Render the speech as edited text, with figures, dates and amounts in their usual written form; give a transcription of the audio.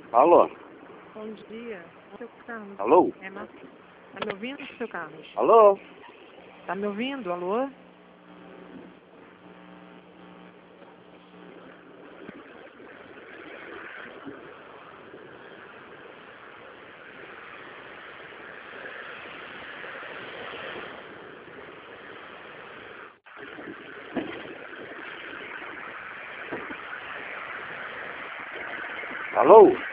Alô? Bom dia. Seu Carlos. Alô? Tá me ouvindo, seu Carlos? Alô? Tá me ouvindo? Alô? Alô?